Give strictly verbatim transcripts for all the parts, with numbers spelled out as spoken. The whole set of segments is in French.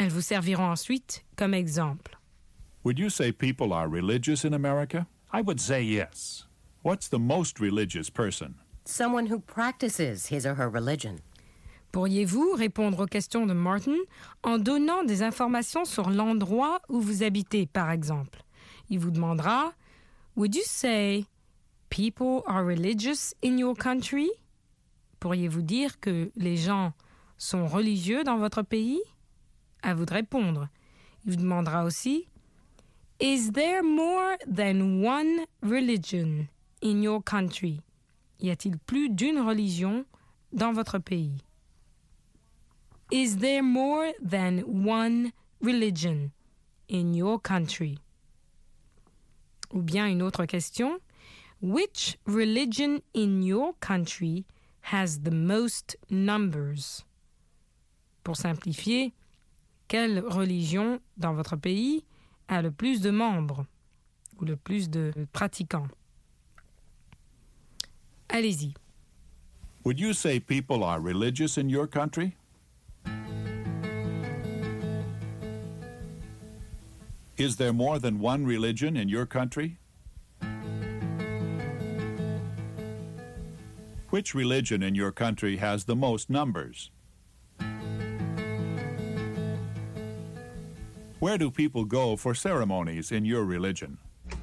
Elles vous serviront ensuite comme exemple. Would you say people are religious in America? I would say yes. What's the most religious person? Someone who practices his or her religion. Pourriez-vous répondre aux questions de Martin en donnant des informations sur l'endroit où vous habitez, par exemple? Il vous demandera « Would you say people are religious in your country? » Pourriez-vous dire que les gens sont religieux dans votre pays? À vous de répondre. Il vous demandera aussi « Is there more than one religion in your country? » Y a-t-il plus d'une religion dans votre pays? Is there more than one religion in your country? Ou bien une autre question. Which religion in your country has the most numbers? Pour simplifier, quelle religion dans votre pays a le plus de membres ou le plus de pratiquants? Allez-y. Would you say people are religious in your country? Is there more than one religion in your country? Which religion in your country has the most numbers? Where do people go for ceremonies in your religion?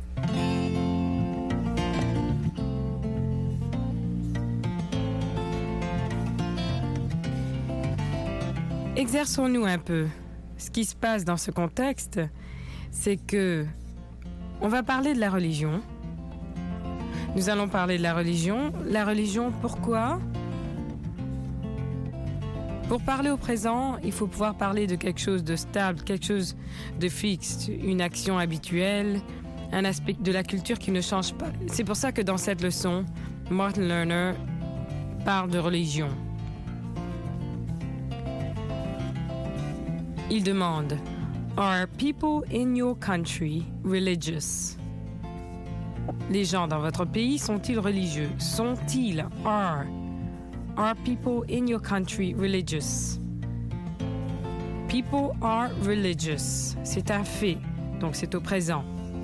Exerçons-nous un peu. Ce qui se passe dans ce contexte, c'est que on va parler de la religion. Nous allons parler de la religion. La religion, pourquoi? Pour parler au présent, il faut pouvoir parler de quelque chose de stable, quelque chose de fixe, une action habituelle, un aspect de la culture qui ne change pas. C'est pour ça que dans cette leçon, Martin Lerner parle de religion. Il demande « Are people in your country religious? » Les gens dans votre pays sont-ils religieux? Sont-ils? Are. Are people in your country religious? People are religious. C'est un fait, donc c'est au présent.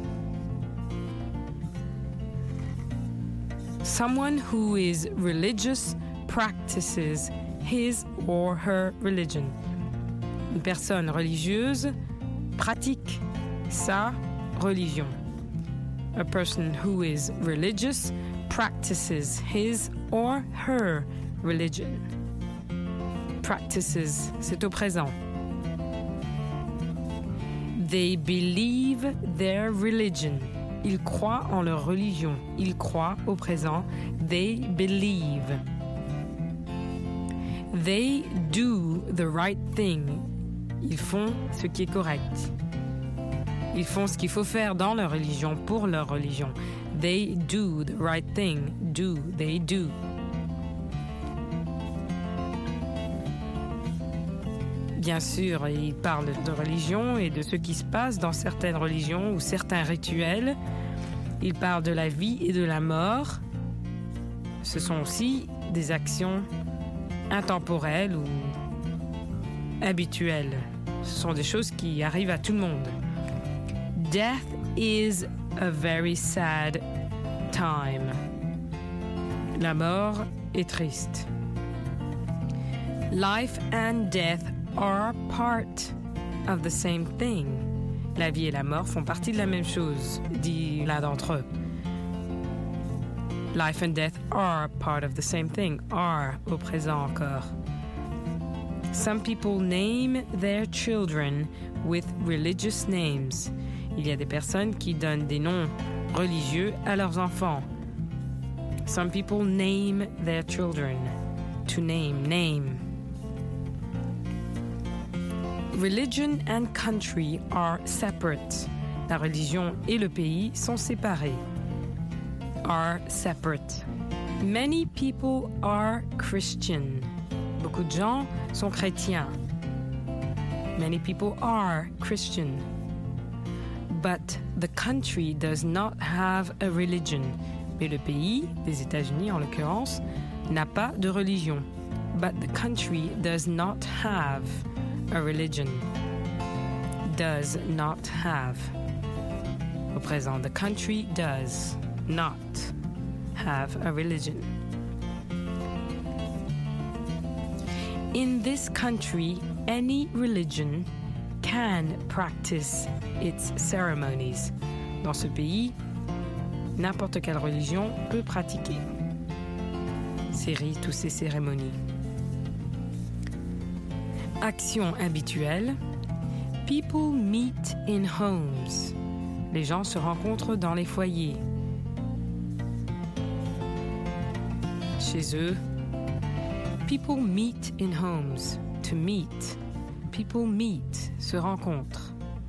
Someone who is religious practices his or her religion. Une personne religieuse pratique sa religion. A person who is religious practices his or her religion. Practices, c'est au présent. They believe their religion. Ils croient en leur religion. Ils croient au présent. They believe. They do the right thing. Ils font ce qui est correct. Ils font ce qu'il faut faire dans leur religion, pour leur religion. They do the right thing. Do, they do. Bien sûr, il parle de religion et de ce qui se passe dans certaines religions ou certains rituels. Il parle de la vie et de la mort. Ce sont aussi des actions intemporelles ou habituelles. Ce sont des choses qui arrivent à tout le monde. Death is a very sad time. La mort est triste. Life and death are part of the same thing. La vie et la mort font partie de la même chose, dit l'un d'entre eux. Life and death are part of the same thing. Are au présent encore. Some people name their children with religious names. Il y a des personnes qui donnent des noms religieux à leurs enfants. Some people name their children. To name, name. Religion and country are separate. La religion et le pays sont séparés. Are separate. Many people are Christian. Beaucoup de gens sont chrétiens. Many people are Christian. But the country does not have a religion. Mais le pays, les États-Unis en l'occurrence, n'a pas de religion. But the country does not have a religion. does not have. Au présent, the country does not have a religion. In this country, any religion can practice its ceremonies. Dans ce pays, n'importe quelle religion peut pratiquer ses rites ou ses cérémonies. Action habituelle. People meet in homes. Les gens se rencontrent dans les foyers. Chez eux. People meet in homes. To meet. People meet. Se rencontrent.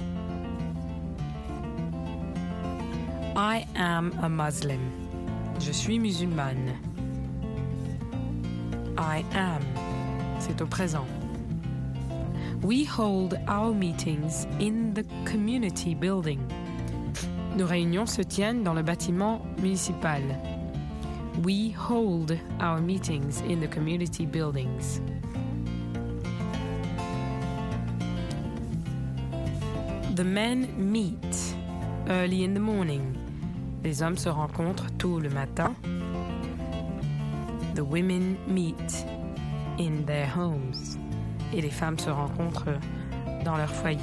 I am a Muslim. Je suis musulmane. I am. C'est au présent. We hold our meetings in the community building. Nos réunions se tiennent dans le bâtiment municipal. We hold our meetings in the community buildings. The men meet early in the morning. Les hommes se rencontrent tôt le matin. The women meet in their homes. Et les femmes se rencontrent dans leur foyer.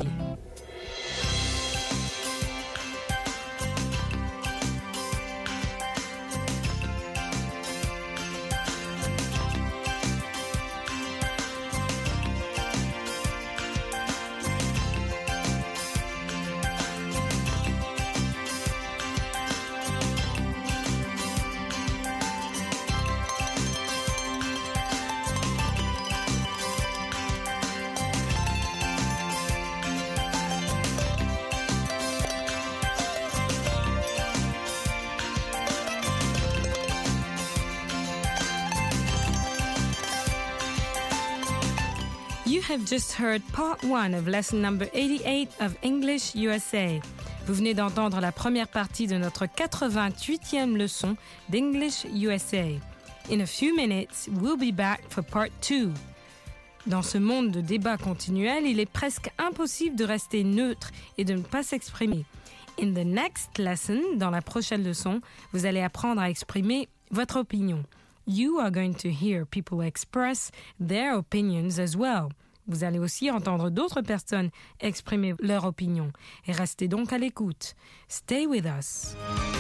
You have just heard part one of lesson number eighty-eight of English U S A. Vous venez d'entendre la première partie de notre quatre-vingt-huitième leçon d'English U S A. In a few minutes, we'll be back for part two. Dans ce monde de débat continuel, il est presque impossible de rester neutre et de ne pas s'exprimer. In the next lesson, dans la prochaine leçon, vous allez apprendre à exprimer votre opinion. You are going to hear people express their opinions as well. Vous allez aussi entendre d'autres personnes exprimer leur opinion. Et restez donc à l'écoute. Stay with us.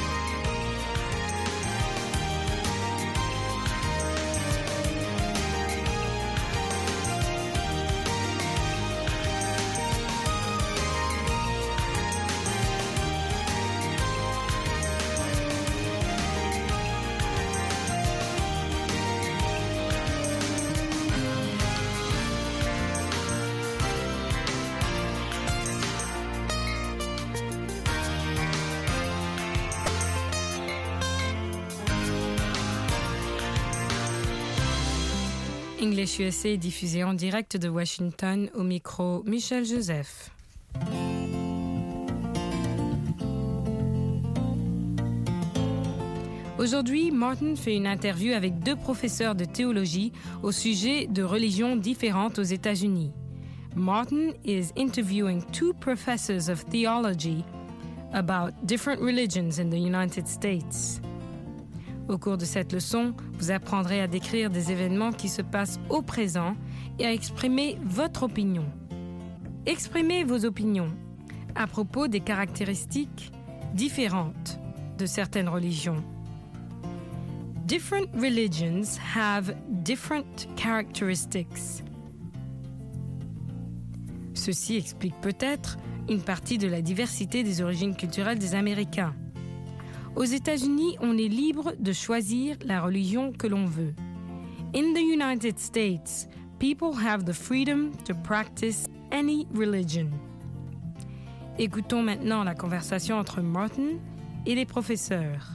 English U S A est diffusé en direct de Washington au micro Michel Joseph. Aujourd'hui, Martin fait une interview avec deux professeurs de théologie au sujet de religions différentes aux États-Unis. Martin is interviewing two professors of theology about different religions in the United States. Au cours de cette leçon, vous apprendrez à décrire des événements qui se passent au présent et à exprimer votre opinion. Exprimez vos opinions à propos des caractéristiques différentes de certaines religions. Different religions have different characteristics. Ceci explique peut-être une partie de la diversité des origines culturelles des Américains. Aux États-Unis, on est libre de choisir la religion que l'on veut. In the United States, people have the freedom to practice any religion. Écoutons maintenant la conversation entre Martin et les professeurs.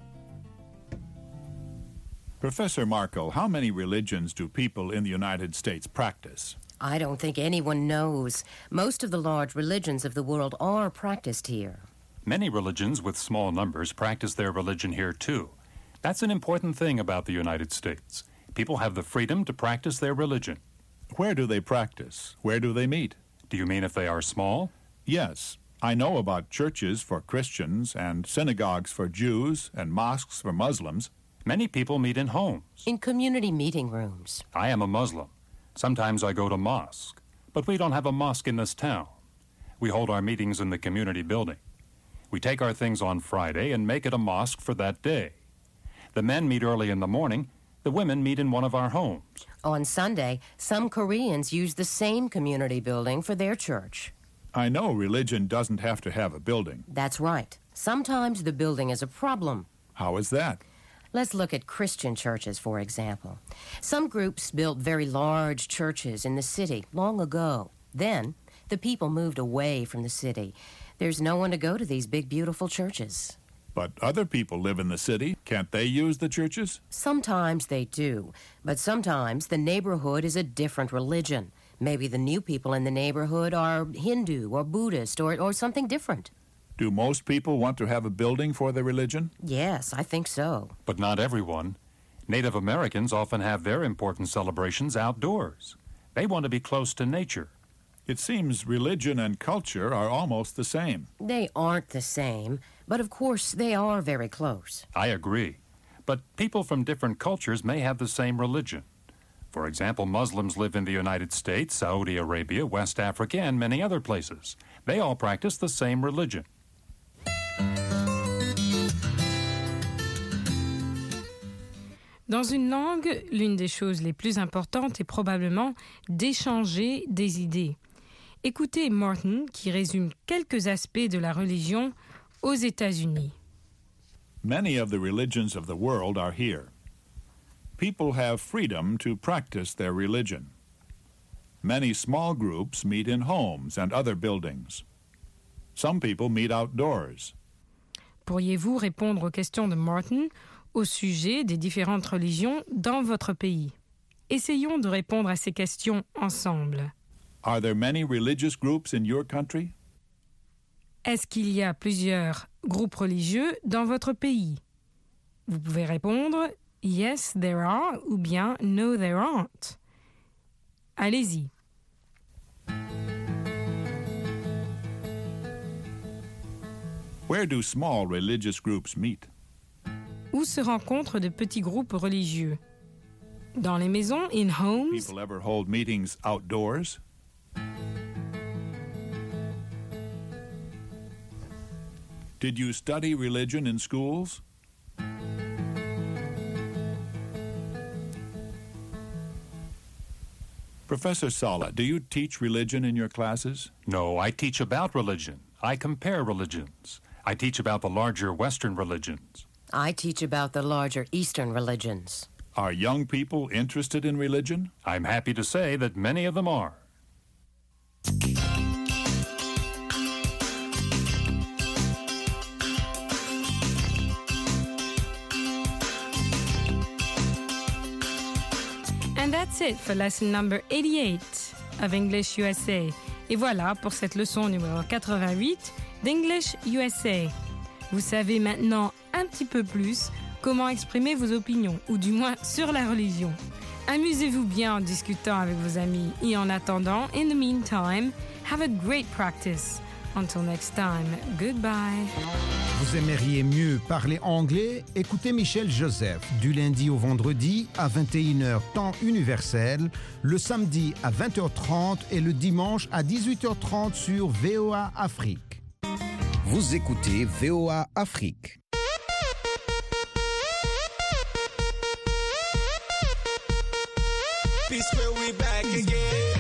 Professor Markle, how many religions do people in the United States practice? I don't think anyone knows. Most of the large religions of the world are practiced here. Many religions with small numbers practice their religion here, too. That's an important thing about the United States. People have the freedom to practice their religion. Where do they practice? Where do they meet? Do you mean if they are small? Yes, I know about churches for Christians and synagogues for Jews and mosques for Muslims. Many people meet in homes. In community meeting rooms. I am a Muslim. Sometimes I go to mosque, but we don't have a mosque in this town. We hold our meetings in the community building. We take our things on Friday and make it a mosque for that day. The men meet early in the morning. The women meet in one of our homes. On Sunday, some Koreans use the same community building for their church. I know religion doesn't have to have a building. That's right. Sometimes the building is a problem. How is that? Let's look at Christian churches, for example. Some groups built very large churches in the city long ago. Then, the people moved away from the city. There's no one to go to these big, beautiful churches. But other people live in the city. Can't they use the churches? Sometimes they do, but sometimes the neighborhood is a different religion. Maybe the new people in the neighborhood are Hindu or Buddhist or, or something different. Do most people want to have a building for their religion? Yes, I think so. But not everyone. Native Americans often have their important celebrations outdoors. They want to be close to nature. It seems religion and culture are almost the same. They aren't the same, but of course they are very close. I agree. But people from different cultures may have the same religion. For example, Muslims live in the United States, Saudi Arabia, West Africa, and many other places. They all practice the same religion. Dans une langue, l'une des choses les plus importantes est probablement d'échanger des idées. Écoutez Martin qui résume quelques aspects de la religion aux États-Unis. Many of the religions of the world are here. People have freedom to practice their religion. Many small groups meet in homes and other buildings. Some people meet outdoors. Pourriez-vous répondre aux questions de Martin au sujet des différentes religions dans votre pays? Essayons de répondre à ces questions ensemble. Are there many religious groups in your country? Est-ce qu'il y a plusieurs groupes religieux dans votre pays? Vous pouvez répondre « Yes, there are » ou bien « No, there aren't ». Allez-y. Where do small religious groups meet? Où se rencontrent de petits groupes religieux? Dans les maisons, in homes. People ever hold meetings outdoors? Did you study religion in schools? Professor Sala, do you teach religion in your classes? No, I teach about religion. I compare religions. I teach about the larger Western religions. I teach about the larger Eastern religions. Are young people interested in religion? I'm happy to say that many of them are. And that's it for lesson number eighty-eight of English U S A. Et voilà pour cette leçon numéro quatre-vingt-huit d'English U S A. Vous savez maintenant un petit peu plus comment exprimer vos opinions, ou du moins sur la religion. Amusez-vous bien en discutant avec vos amis. Et en attendant, in the meantime, have a great practice. Until next time, goodbye. Vous aimeriez mieux parler anglais? Écoutez Michel Joseph du lundi au vendredi à vingt et une heures temps universel, le samedi à vingt heures trente et le dimanche à dix-huit heures trente sur V O A Afrique. Vous écoutez V O A Afrique. Peaceful, we back again.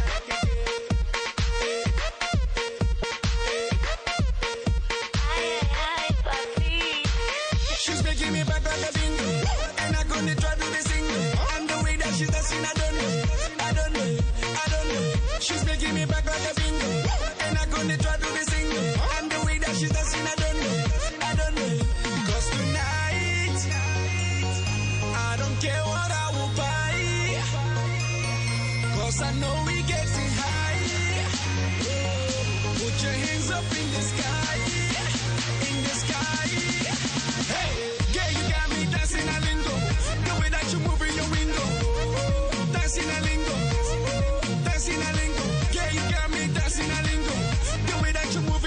She's making me back like a bingo, and I'm gonna try to do the single. And the way that she's dancing, I don't know, I don't know, I don't know. She's making me back like a bingo, and I'm gonna try to do the single. And the way that she's dancing, I don't know, I don't know. 'Cause tonight, I don't care what I will buy. 'Cause I know we getting high. Put your hands up in the sky, in the sky. Hey, girl, you got me dancing a lingo. The way that you move in your window, dancing a lingo, dancing a lingo. Girl, you got me dancing a lingo. The way that you move.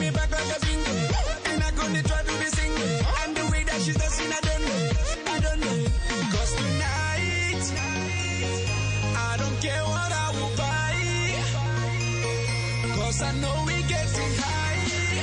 me back like a bingo. And I'm gonna try to be single. And the way that she's dancing, I don't know, I don't know. Cause tonight, I don't care what I will buy. Cause I know we getting high.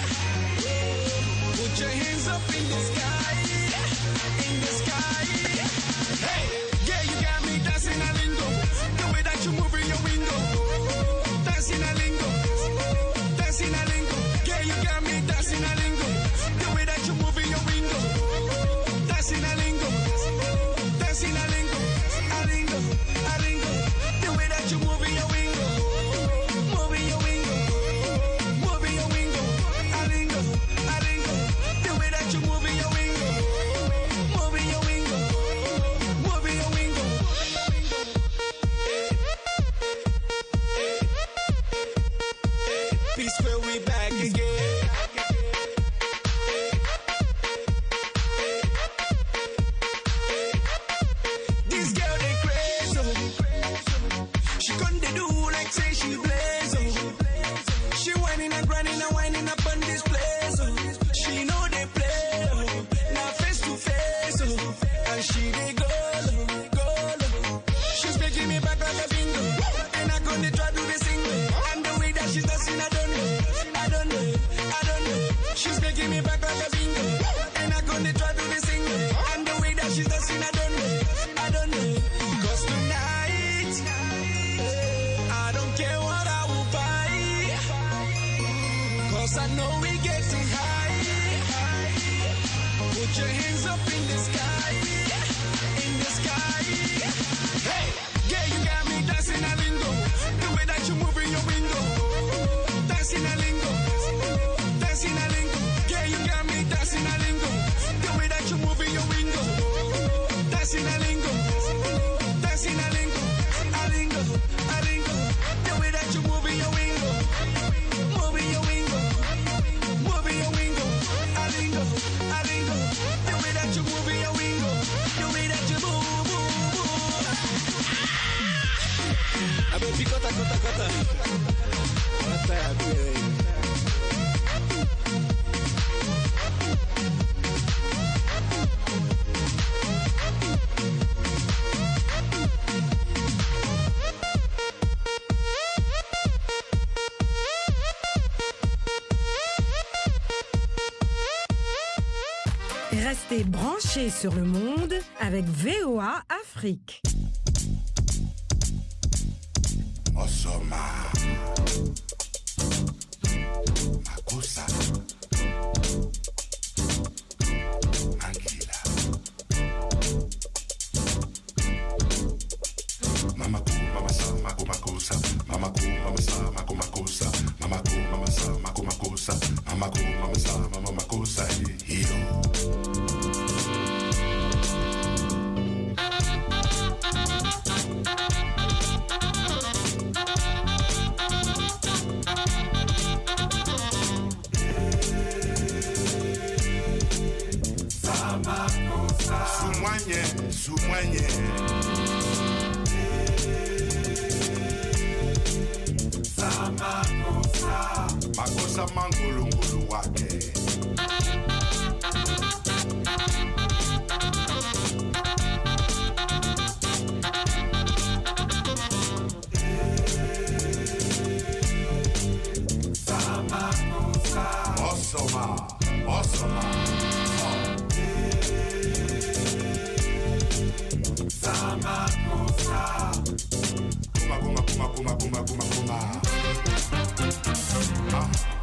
Put your hands up in the sky, in the sky. Hey, yeah, you got me dancing a lingo. The way that you move in your window. Dancing a lingo, dancing a lingo. Yeah, you got me dancing a lingo. The way that you move in your window. Dancing a lingo, dancing a lingo, a lingo, a lingo. The way that you move in your window. Move in your window, move in your window. A lingo, a lingo. The way that you move in your window. Move in your window, move in your window. Peace will be back again. This girl they crazy, oh. She couldn't do like say she blaze, oh. She whining and grinding and winding up on this place, oh. She know they play, oh. Now face to face, oh. And she they go, oh, go, oh. She's making me back like a bingo. And I'm gonna try to be single. And the way that she's dancing, I don't know, I don't know, I don't know. She's making me back like a bingo. And I'm gonna try to be single. And the way that she's dancing, I don't know, I don't know. Cause tonight, I don't care what I will buy. Cause I know we getting high. Put your hands up in the sky, in the sky. Hey, yeah, you got me dancing a lingo. The way that you move in your window. Dancing a lingo, dancing a lingo. Yeah, you got me dancing a lingo. The way that you move in your window. Dancing a lingo, dancing a lingo, a lingo, a lingo. The way that you move in your window. Move in your window, move in your window. A lingo, a lingo. The way that you move in your window. The way that you move, move, move. Ah! Baby, cota, cota, cota. Cota, baby. Restez branchés sur le monde avec V O A Afrique. Osoma Makusa Angila Mamaku Mamasa Maku Makusa Mamaku Mamasa Maku Makusa Mamaku Mamasa Maku Makusa Mamaku Mamasa Mama Makusa Hiyo Sumwanye, sumwanye Samakosa Makosa mangulungulu wake Samakosa Osoma, Osoma Samakosa Kuma kuma kuma kuma kuma kuma kuma Ah